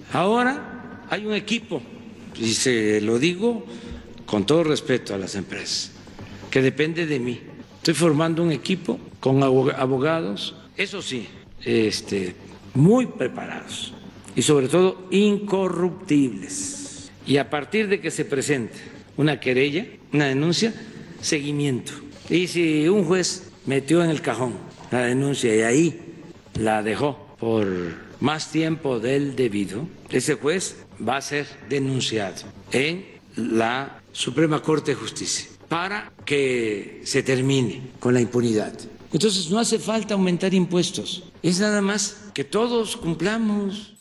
Ahora hay un equipo, y se lo digo con todo respeto a las empresas, que depende de mí. Estoy formando un equipo con abogados, eso sí, muy preparados y sobre todo incorruptibles. Y a partir de que se presente una querella, una denuncia, seguimiento. Y si un juez metió en el cajón la denuncia y ahí la dejó por más tiempo del debido, ese juez va a ser denunciado en la Suprema Corte de Justicia para que se termine con la impunidad. Entonces no hace falta aumentar impuestos, es nada más que todos cumplamos.